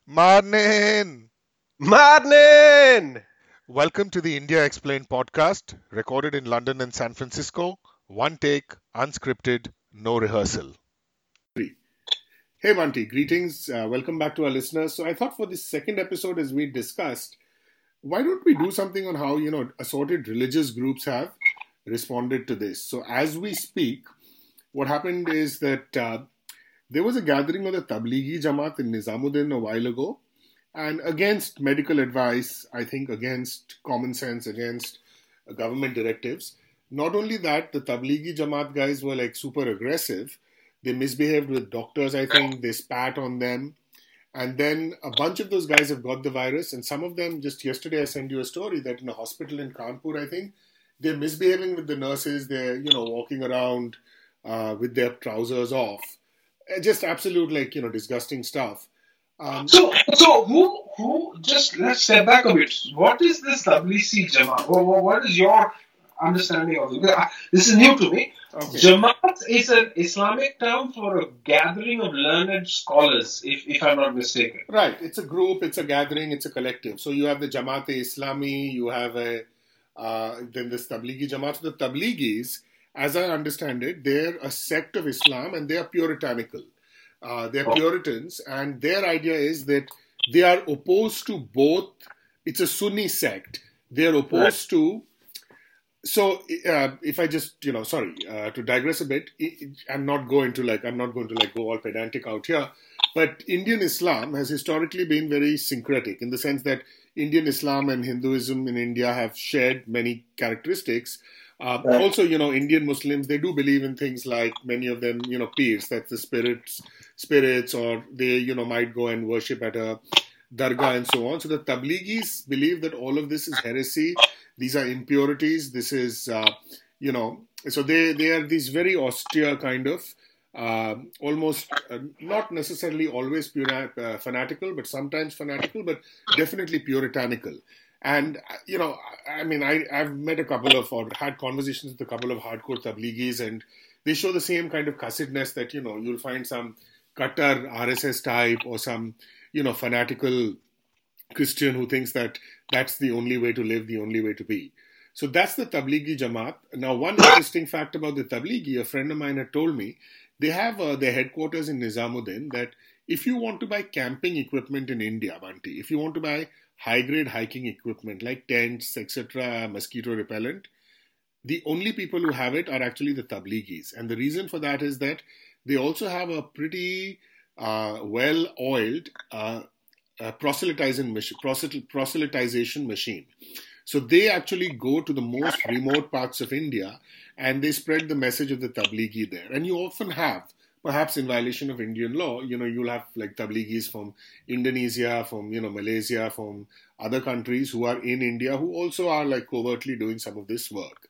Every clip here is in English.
Marnin! Madnin! Welcome to the India Explained podcast, recorded in London and San Francisco. One take, unscripted, no rehearsal. Hey Bunty, greetings. Welcome back to our listeners. So I thought for this second episode, as we discussed, why don't we do something on how, assorted religious groups have responded to this? So as we speak, what happened is that there was a gathering of the Tablighi Jamaat in Nizamuddin a while ago, and against medical advice, I think against common sense, against government directives. Not only that, the Tablighi Jamaat guys were like super aggressive. They misbehaved with doctors, I think. They spat on them. And then a bunch of those guys have got the virus. And some of them, just yesterday, I sent you a story that in a hospital in Kanpur, I think, they're misbehaving with the nurses. They're, walking around with their trousers off. Just absolute, disgusting stuff. So who? Just let's step back a bit. What is this Tablighi Jamaat? What is your understanding of it? This is new to me. Okay. Jamaat is an Islamic term for a gathering of learned scholars, if I'm not mistaken. Right. It's a group, it's a gathering, it's a collective. So you have the Jamaat-e-Islami, you have then this Tablighi Jamaat. So the Tablighis, as I understand it, they're a sect of Islam and they are puritanical. They're Puritans, and their idea is that they are opposed to both. It's a Sunni sect. They're opposed to. So, if I just, to digress a bit, I'm not going to go all pedantic out here, but Indian Islam has historically been very syncretic in the sense that Indian Islam and Hinduism in India have shared many characteristics. Also, Indian Muslims, they do believe in things like many of them, peers, that's the spirits, or they, might go and worship at a dargah and so on. So the Tablighis believe that all of this is heresy. These are impurities. This is, so they are these very austere kind of, almost not necessarily always fanatical, but sometimes fanatical, but definitely puritanical. And, I've met or had conversations with a couple of hardcore Tablighis, and they show the same kind of cussedness that, you'll find some Qatar RSS type or some, fanatical Christian who thinks that that's the only way to live, the only way to be. So that's the Tablighi Jamaat. Now, one interesting fact about the Tablighi, a friend of mine had told me, they have their headquarters in Nizamuddin, that if you want to buy camping equipment in India, Bunty, if you want to buy high-grade hiking equipment like tents, etc., mosquito repellent, the only people who have it are actually the Tablighis. And the reason for that is that they also have a pretty well-oiled proselytization machine. So they actually go to the most remote parts of India and they spread the message of the Tablighi there. And you often have, perhaps in violation of Indian law, you'll have like Tablighis from Indonesia, from, Malaysia, from other countries who are in India who also are like covertly doing some of this work.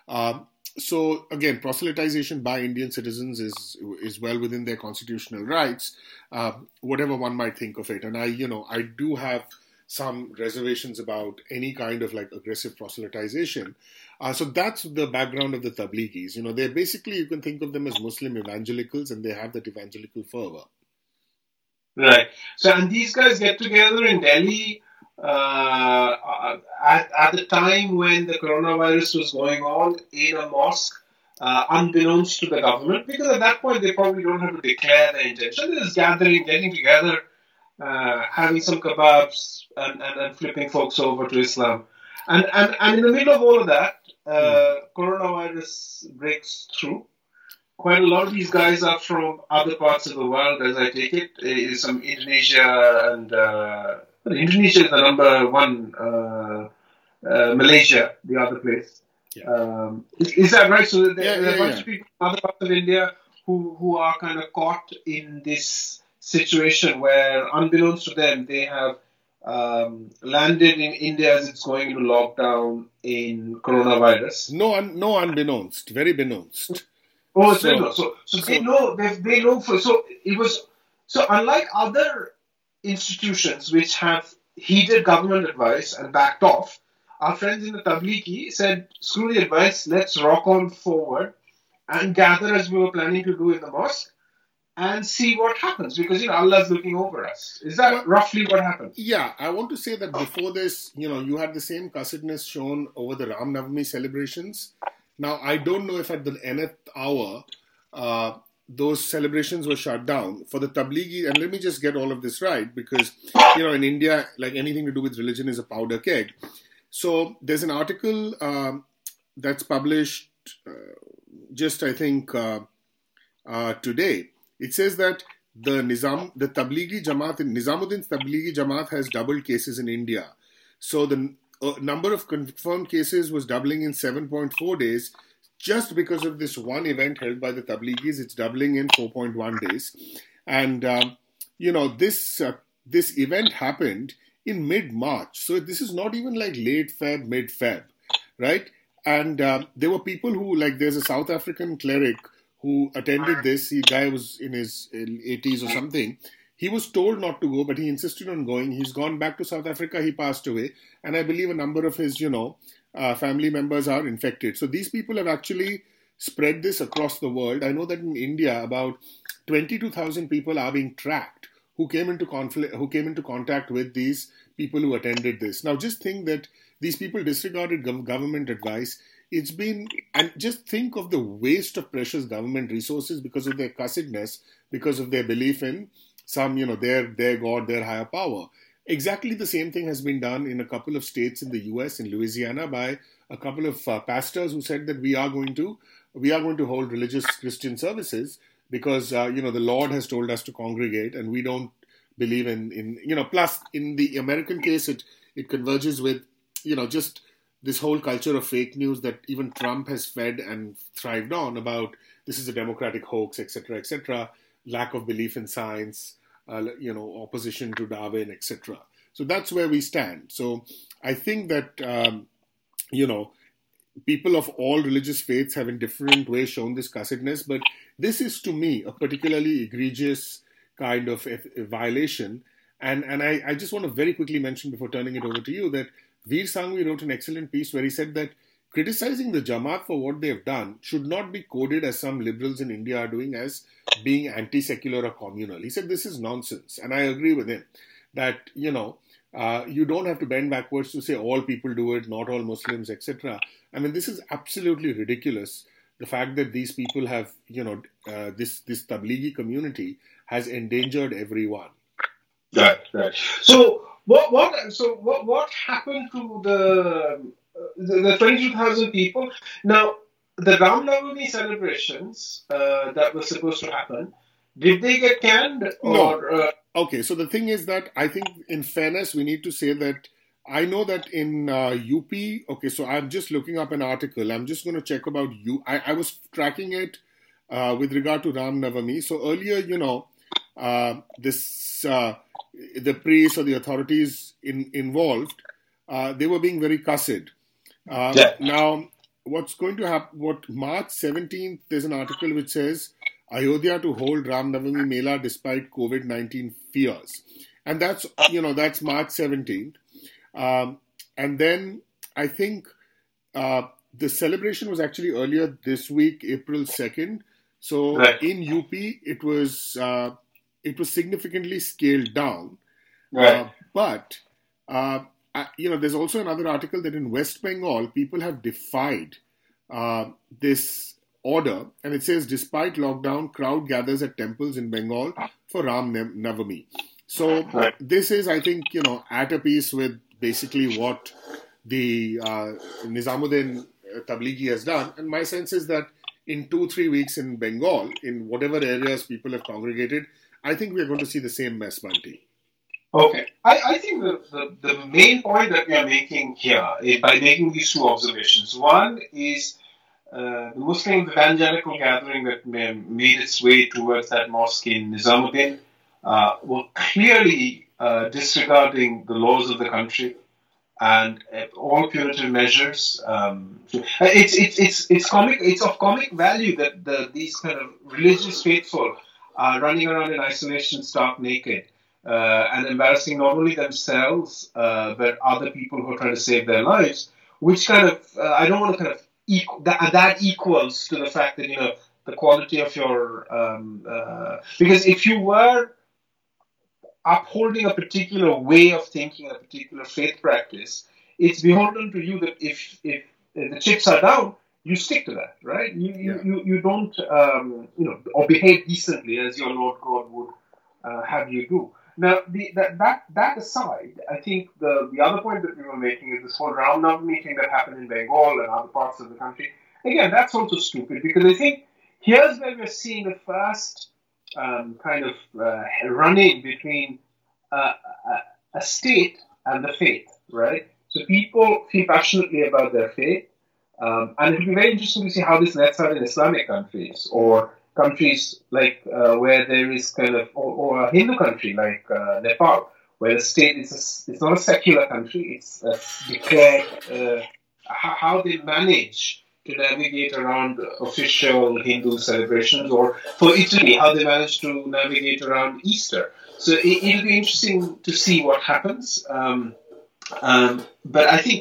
So again, proselytization by Indian citizens is well within their constitutional rights, whatever one might think of it. And I do have some reservations about any kind of like aggressive proselytization. So that's the background of the Tablighis. They're basically, you can think of them as Muslim evangelicals, and they have that evangelical fervor. Right. So, and these guys get together in Delhi at the time when the coronavirus was going on in a mosque, unbeknownst to the government, because at that point they probably don't have to declare their intention. They're just getting together, having some kebabs and flipping folks over to Islam. And in the middle of all of that, coronavirus breaks through. Quite a lot of these guys are from other parts of the world, as I take it. Some Indonesia and Indonesia is the number one. Malaysia, the other place. Yeah. Is that right? So there are a bunch yeah. of people from other parts of India who are kind of caught in this situation where, unbeknownst to them, they have landed in India as it's going into lockdown in coronavirus. No unbeknownst, very beknownst. Oh, it's so they know. They know. So it was. So unlike other institutions which have heeded government advice and backed off, our friends in the Tablighi said, "Screw the advice. Let's rock on forward and gather as we were planning to do in the mosque, and see what happens, because Allah's looking over us. Is that roughly what happened? Yeah, I want to say that before this, you had the same cussedness shown over the Ram Navami celebrations. Now, I don't know if at the nth hour, those celebrations were shut down for the Tablighi. And let me just get all of this right, because, in India, like anything to do with religion is a powder keg. So there's an article that's published just, I think, today. It says that the Tablighi Jamaat, Nizamuddin's Tablighi Jamaat has doubled cases in India. So the number of confirmed cases was doubling in 7.4 days. Just because of this one event held by the Tablighis, it's doubling in 4.1 days. And, this event happened in mid-March. So this is not even like late Feb, mid-Feb, right? And there were people who, like, there's a South African cleric who attended this. The guy was in his 80s or something. He was told not to go, but he insisted on going. He's gone back to South Africa. He passed away. And I believe a number of his, family members are infected. So these people have actually spread this across the world. I know that in India, about 22,000 people are being tracked who came into contact with these people who attended this. Now, just think that these people disregarded government advice. And just think of the waste of precious government resources because of their cussedness, because of their belief in some, their God, their higher power. Exactly the same thing has been done in a couple of states in the US, in Louisiana, by a couple of pastors who said that we are going to hold religious Christian services because, the Lord has told us to congregate, and we don't believe in plus in the American case, it converges with, just this whole culture of fake news that even Trump has fed and thrived on about this is a democratic hoax, etc., lack of belief in science, opposition to Darwin, etc. So that's where we stand. So I think that, people of all religious faiths have in different ways shown this cussedness, but this is to me a particularly egregious kind of violation. And I just want to very quickly mention before turning it over to you that Veer Sanghvi wrote an excellent piece where he said that criticizing the Jamaat for what they have done should not be coded as some liberals in India are doing as being anti-secular or communal. He said this is nonsense. And I agree with him that, you don't have to bend backwards to say all people do it, not all Muslims, etc. I mean, this is absolutely ridiculous. The fact that these people have, this Tablighi community has endangered everyone. Right. So what happened to the 22,000 people? Now, the Ram Navami celebrations that were supposed to happen, did they get canned? No. Okay, so the thing is that I think in fairness, we need to say that I know that in UP, okay, so I'm just looking up an article. I'm just going to check about I was tracking it with regard to Ram Navami. So earlier, the priests or the authorities involved, they were being very cussed. Now, what's going to happen, March 17th, there's an article which says, Ayodhya to hold Ram Navami Mela despite COVID-19 fears. And that's March 17th. And then I think the celebration was actually earlier this week, April 2nd. So in UP, it was significantly scaled down. Right. But there's also another article that in West Bengal, people have defied this order. And it says, despite lockdown, crowd gathers at temples in Bengal for Ram Navami. So this is, I think, at a piece with basically what the Nizamuddin Tablighi has done. And my sense is that in 2-3 weeks in Bengal, in whatever areas people have congregated, I think we're going to see the same mess, Bunty. Okay. I think the main point that we are making here is by making these two observations. One is the Muslim evangelical gathering that made its way towards that mosque in Nizamuddin were clearly disregarding the laws of the country and all punitive measures. It's of comic value that these kind of religious faithful are running around in isolation, stark naked, and embarrassing not only themselves but other people who are trying to save their lives. Which kind of I don't want to kind of that equals to the fact that the quality of your because if you were upholding a particular way of thinking, a particular faith practice, it's beholden to you that if the chips are down, you stick to that, right? You don't or behave decently as your Lord God would have you do. Now, that aside, I think the other point that we were making is this whole round number meeting that happened in Bengal and other parts of the country. Again, that's also stupid, because I think here's where we're seeing the first kind of run-in between a state and the faith, right? So people feel passionately about their faith, and it'll be very interesting to see how this nets out in Islamic countries, or countries like where there is kind of, or a Hindu country like Nepal, where the state it's not a secular country, it's declared, how they manage to navigate around official Hindu celebrations, or for Italy, how they manage to navigate around Easter. So it'll be interesting to see what happens. But I think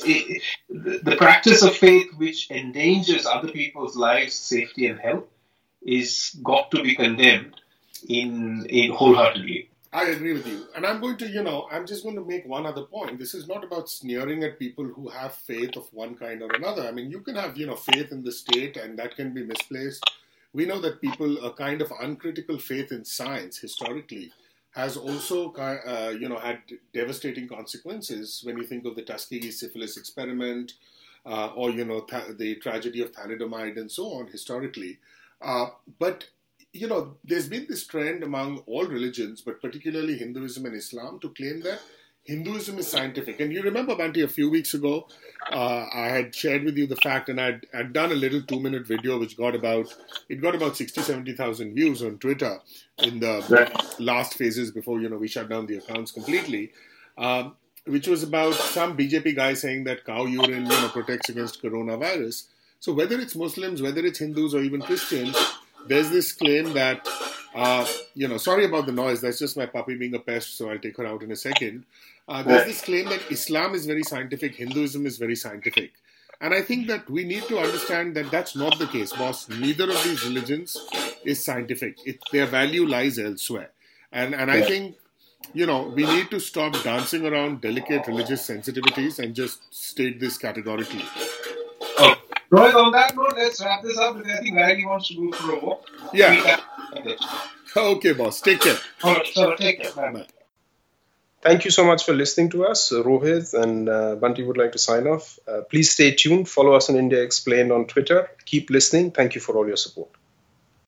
the practice of faith which endangers other people's lives, safety, and health is got to be condemned in wholeheartedly. I agree with you. And I'm going to, I'm just going to make one other point. This is not about sneering at people who have faith of one kind or another. I mean, you can have, faith in the state, and that can be misplaced. We know that a kind of uncritical faith in science historically has also, had devastating consequences when you think of the Tuskegee syphilis experiment, or, the tragedy of thalidomide and so on historically. But there's been this trend among all religions, but particularly Hinduism and Islam, to claim that Hinduism is scientific. And you remember, Banti, a few weeks ago, I had shared with you the fact, and I'd done a little 2-minute video which got about 60,000-70,000 views on Twitter in the last phases before, we shut down the accounts completely, which was about some BJP guy saying that cow urine, protects against coronavirus. So whether it's Muslims, whether it's Hindus or even Christians, there's this claim that, sorry about the noise, that's just my puppy being a pest, so I'll take her out in a second. There's this claim that Islam is very scientific, Hinduism is very scientific. And I think that we need to understand that that's not the case, boss. Neither of these religions is scientific. Their value lies elsewhere. And I think, we need to stop dancing around delicate religious sensitivities and just state this categorically. Rohit, on that note, let's wrap this up, because I think Larry wants to go for a walk. Yeah. Okay, boss. Take care. All right, so take care. Bye. Thank you so much for listening to us. Rohit and Bunty would like to sign off. Please stay tuned. Follow us on India Explained on Twitter. Keep listening. Thank you for all your support.